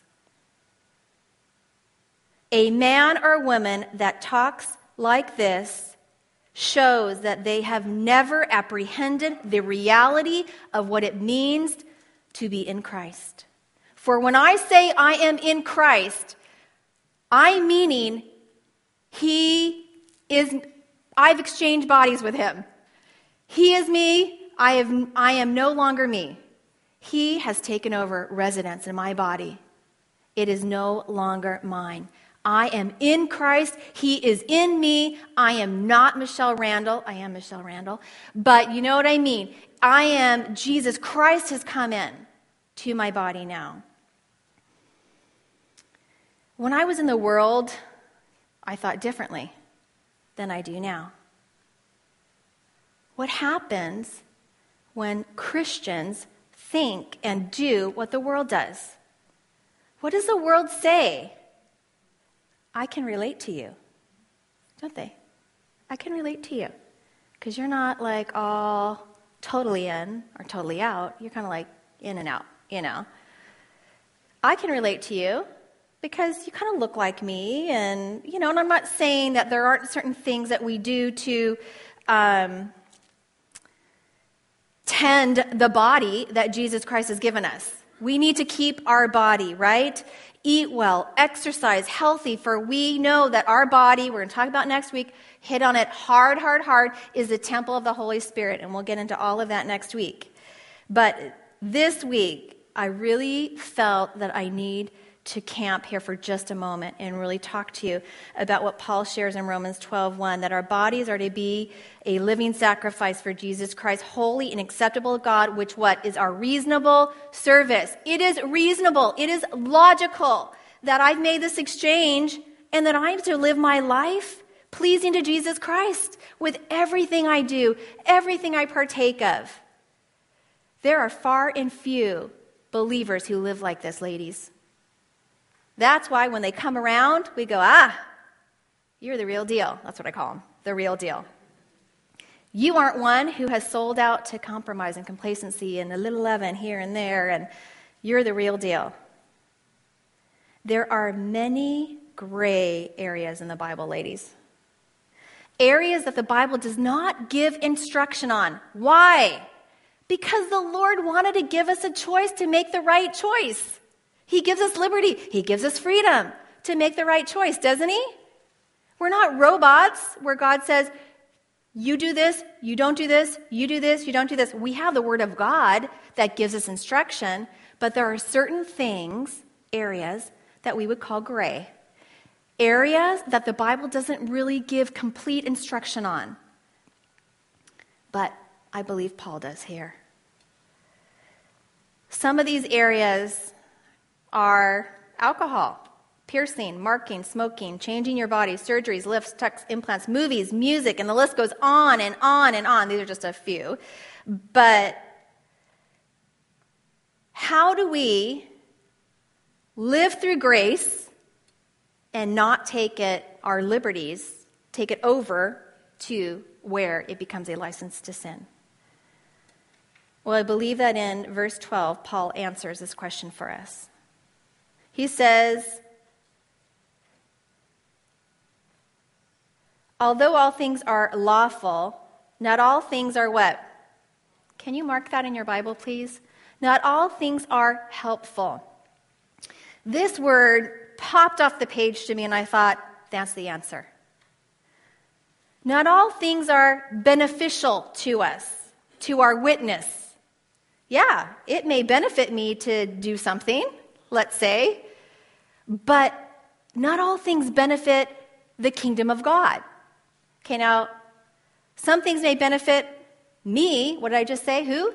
A man or woman that talks like this shows that they have never apprehended the reality of what it means to be in Christ. For when I say I am in Christ, I'm meaning He is, I've exchanged bodies with Him. He is me, I, have, I am no longer me. He has taken over residence in my body. It is no longer mine. I am in Christ. He is in me. I am not Michelle Randall. I am Michelle Randall. But you know what I mean. I am Jesus Christ has come in to my body now. When I was in the world, I thought differently than I do now. What happens when Christians think and do what the world does? What does the world say? I can relate to you, don't they? I can relate to you because you're not like all totally in or totally out. You're kind of like in and out, you know. I can relate to you. because you kind of look like me, and, you know, and I'm not saying that there aren't certain things that we do to um, tend the body that Jesus Christ has given us. We need to keep our body, right? Eat well, exercise, healthy, for we know that our body, we're going to talk about next week, hit on it hard, hard, hard, is the temple of the Holy Spirit, and we'll get into all of that next week. But this week, I really felt that I need to camp here for just a moment and really talk to you about what Paul shares in Romans twelve one, that our bodies are to be a living sacrifice for Jesus Christ, holy and acceptable to God, which what is our reasonable service. It is reasonable, it is logical that I've made this exchange and that I'm to live my life pleasing to Jesus Christ with everything I do, everything I partake of. There are far and few believers who live like this, ladies. That's why when they come around, we go, ah, you're the real deal. That's what I call them, the real deal. You aren't one who has sold out to compromise and complacency and a little leaven here and there, and you're the real deal. There are many gray areas in the Bible, ladies. Areas that the Bible does not give instruction on. Why? Because the Lord wanted to give us a choice to make the right choice. He gives us liberty. He gives us freedom to make the right choice, doesn't he? We're not robots where God says, you do this, you don't do this, you do this, you don't do this. We have the Word of God that gives us instruction, but there are certain things, areas, that we would call gray. Areas that the Bible doesn't really give complete instruction on. But I believe Paul does here. Some of these areas are alcohol, piercing, marking, smoking, changing your body, surgeries, lifts, tucks, implants, movies, music, and the list goes on and on and on. These are just a few. But how do we live through grace and not take it, our liberties, take it over to where it becomes a license to sin? Well, I believe that in verse twelve, Paul answers this question for us. He says, although all things are lawful, not all things are what? Can you mark that in your Bible, please? Not all things are helpful. This word popped off the page to me, and I thought, that's the answer. Not all things are beneficial to us, to our witness. Yeah, it may benefit me to do something, let's say, but not all things benefit the kingdom of God. Okay, now, some things may benefit me. What did I just say? Who?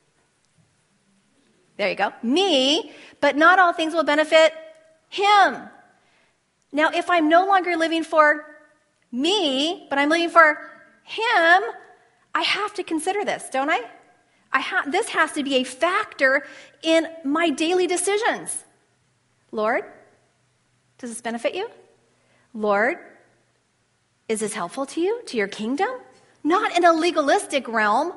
There you go. Me, but not all things will benefit him. Now, if I'm no longer living for me, but I'm living for him, I have to consider this, don't I? I ha- this has to be a factor in my daily decisions. Lord, does this benefit you? Lord, is this helpful to you, to your kingdom? Not in a legalistic realm,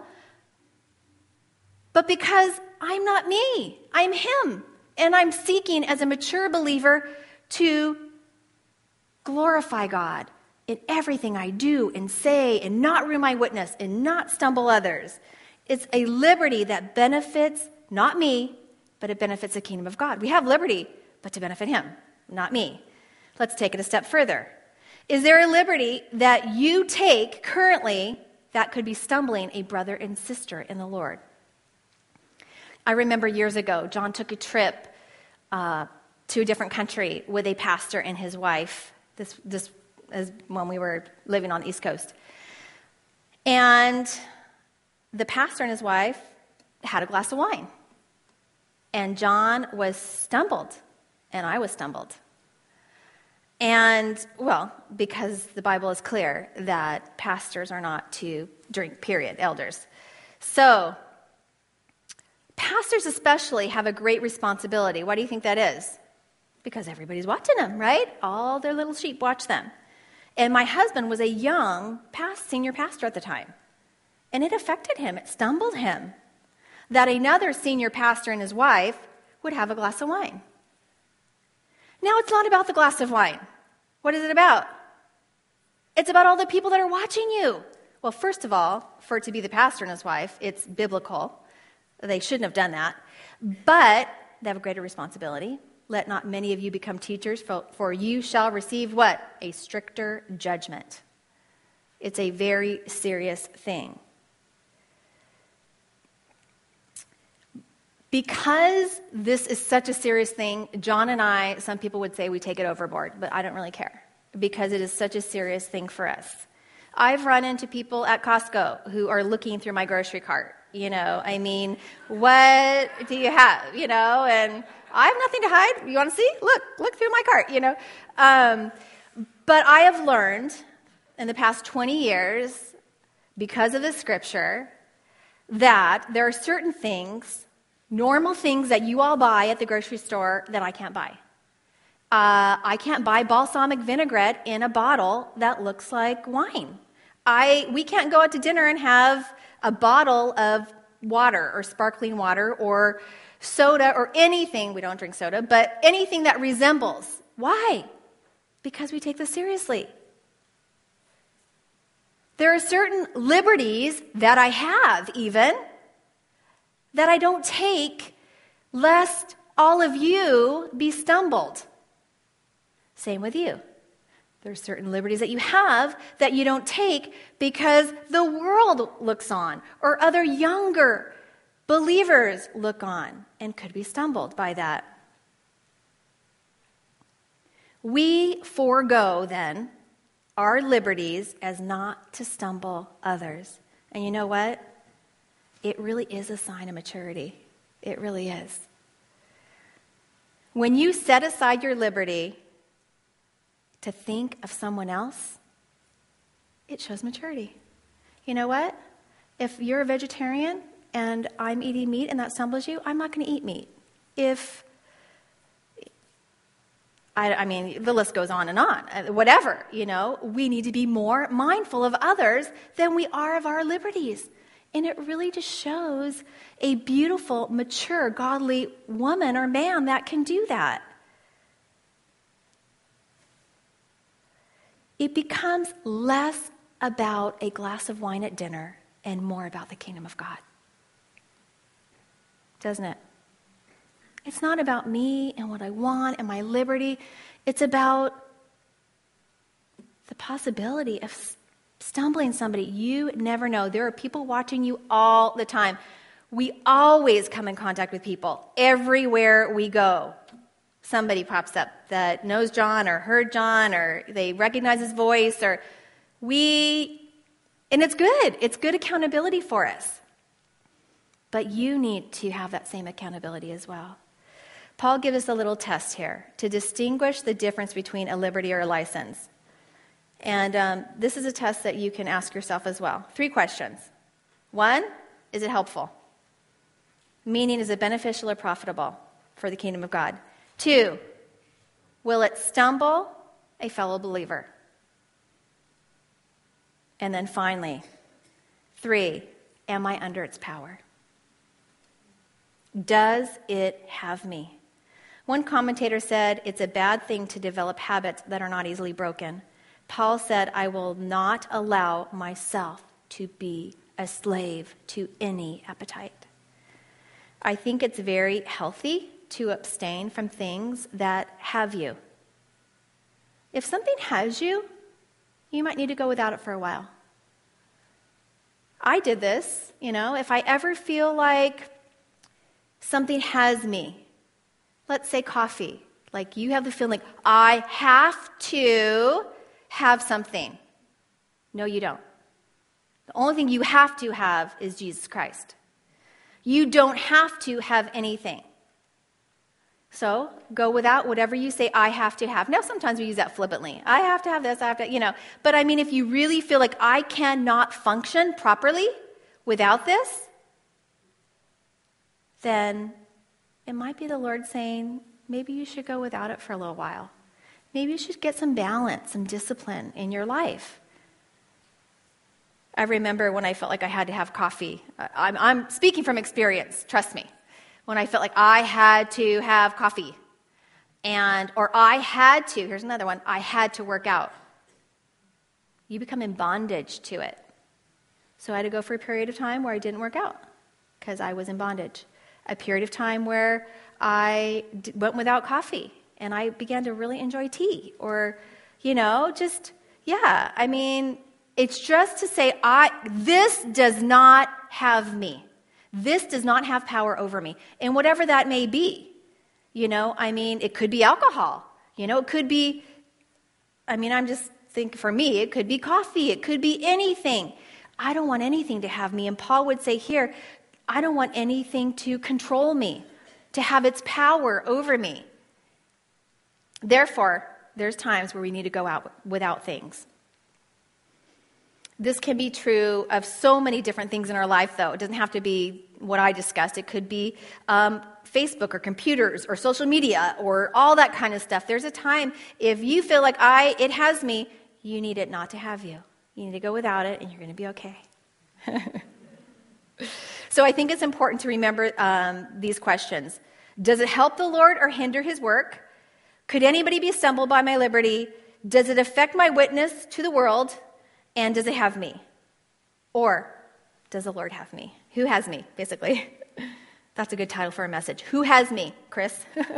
but because I'm not me, I'm him. And I'm seeking as a mature believer to glorify God in everything I do and say and not ruin my witness and not stumble others. It's a liberty that benefits not me, but it benefits the kingdom of God. We have liberty, but to benefit him, not me. Let's take it a step further. Is there a liberty that you take currently that could be stumbling a brother and sister in the Lord? I remember years ago, John took a trip uh, to a different country with a pastor and his wife. This, this is when we were living on the East Coast. And the pastor and his wife had a glass of wine. And John was stumbled, and I was stumbled. And, well, because the Bible is clear that pastors are not to drink, period, elders. So, pastors especially have a great responsibility. Why do you think that is? Because everybody's watching them, right? All their little sheep watch them. And my husband was a young past, senior pastor at the time. And it affected him. It stumbled him that another senior pastor and his wife would have a glass of wine. Now it's not about the glass of wine. What is it about? It's about all the people that are watching you. Well, first of all, for it to be the pastor and his wife, it's biblical. They shouldn't have done that. But they have a greater responsibility. Let not many of you become teachers, for, for you shall receive what? A stricter judgment. It's a very serious thing. Because this is such a serious thing, John and I, some people would say we take it overboard, but I don't really care because it is such a serious thing for us. I've run into people at Costco who are looking through my grocery cart. You know, I mean, what do you have? You know, and I have nothing to hide. You want to see? Look, look through my cart, you know. Um, but I have learned in the past twenty years, because of the scripture, that there are certain things, normal things that you all buy at the grocery store that I can't buy. Uh, I can't buy balsamic vinaigrette in a bottle that looks like wine. I we can't go out to dinner and have a bottle of water or sparkling water or soda or anything. We don't drink soda, but anything that resembles. Why? Because we take this seriously. There are certain liberties that I have even that I don't take lest all of you be stumbled. Same with you. There are certain liberties that you have that you don't take because the world looks on or other younger believers look on and could be stumbled by that. We forego then our liberties as not to stumble others. And you know what? It really is a sign of maturity. It really is. When you set aside your liberty to think of someone else, it shows maturity. You know what? If you're a vegetarian and I'm eating meat and that stumbles you, I'm not going to eat meat. If, I, I mean, the list goes on and on. Whatever, you know, we need to be more mindful of others than we are of our liberties. And it really just shows a beautiful, mature, godly woman or man that can do that. It becomes less about a glass of wine at dinner and more about the kingdom of God. Doesn't it? It's not about me and what I want and my liberty. It's about the possibility of stumbling somebody. You never know. There are people watching you all the time. We always come in contact with people everywhere we go. Somebody pops up that knows John or heard John or they recognize his voice or we, and it's good. It's good accountability for us. But you need to have that same accountability as well. Paul gives us a little test here to distinguish the difference between a liberty or a license. And um, this is a test that you can ask yourself as well. Three questions. One, is it helpful? Meaning, is it beneficial or profitable for the kingdom of God? Two, will it stumble a fellow believer? And then finally, three, am I under its power? Does it have me? One commentator said, it's a bad thing to develop habits that are not easily broken. Paul said, I will not allow myself to be a slave to any appetite. I think it's very healthy to abstain from things that have you. If something has you, you might need to go without it for a while. I did this, you know, if I ever feel like something has me, let's say coffee, like you have the feeling, I have to have something. No, you don't. The only thing you have to have is Jesus Christ. You don't have to have anything. So go without whatever you say I have to have. Now, sometimes we use that flippantly. I have to have this, I have to, you know. But I mean, if you really feel like I cannot function properly without this, then it might be the Lord saying, maybe you should go without it for a little while. Maybe you should get some balance, some discipline in your life. I remember when I felt like I had to have coffee. I'm, I'm speaking from experience, trust me. When I felt like I had to have coffee. And, or I had to, here's another one, I had to work out. You become in bondage to it. So I had to go for a period of time where I didn't work out because I was in bondage. A period of time where I d- went without coffee and I began to really enjoy tea. Or, you know, just, yeah, I mean, it's just to say, I this does not have me. This does not have power over me. And whatever that may be, you know, I mean, it could be alcohol. You know, it could be, I mean, I'm just thinking for me, it could be coffee. It could be anything. I don't want anything to have me. And Paul would say here, I don't want anything to control me, to have its power over me. Therefore, there's times where we need to go out without things. This can be true of so many different things in our life, though. It doesn't have to be what I discussed. It could be um, Facebook or computers or social media or all that kind of stuff. There's a time, if you feel like I, it has me, you need it not to have you. You need to go without it, and you're going to be okay. So I think it's important to remember um, these questions. Does it help the Lord or hinder his work? Could anybody be stumbled by my liberty? Does it affect my witness to the world? And does it have me? Or does the Lord have me? Who has me, basically? That's a good title for a message. Who has me, Chris?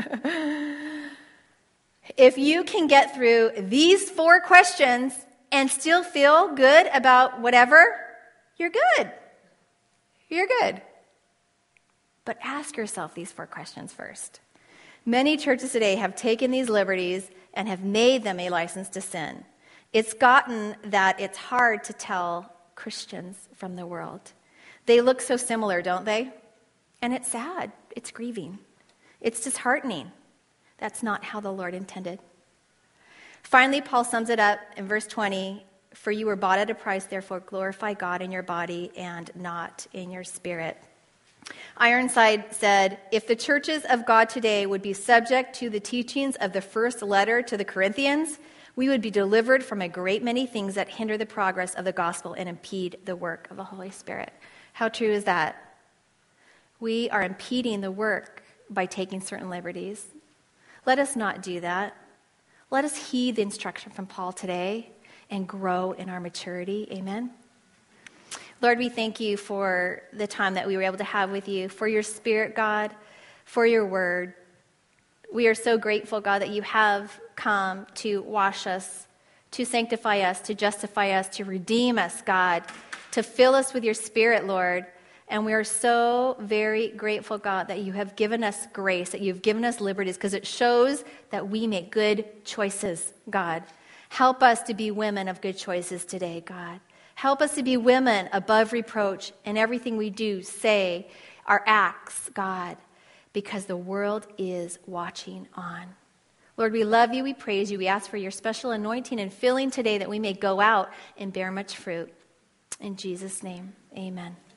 If you can get through these four questions and still feel good about whatever, you're good. You're good. But ask yourself these four questions first. Many churches today have taken these liberties and have made them a license to sin. It's gotten that it's hard to tell Christians from the world. They look so similar, don't they? And it's sad. It's grieving. It's disheartening. That's not how the Lord intended. Finally, Paul sums it up in verse twenty, for you were bought at a price, therefore glorify God in your body and not in your spirit. Ironside said, if the churches of God today would be subject to the teachings of the first letter to the Corinthians, we would be delivered from a great many things that hinder the progress of the gospel and impede the work of the Holy Spirit. How true is that? We are impeding the work by taking certain liberties. Let us not do that. Let us heed the instruction from Paul today and grow in our maturity. Amen. Lord, we thank you for the time that we were able to have with you, for your Spirit, God, for your word. We are so grateful, God, that you have come to wash us, to sanctify us, to justify us, to redeem us, God, to fill us with your Spirit, Lord. And we are so very grateful, God, that you have given us grace, that you've given us liberties, because it shows that we make good choices, God. Help us to be women of good choices today, God. Help us to be women above reproach in everything we do, say, our acts, God, because the world is watching on. Lord, we love you, we praise you, we ask for your special anointing and filling today that we may go out and bear much fruit. In Jesus' name, amen.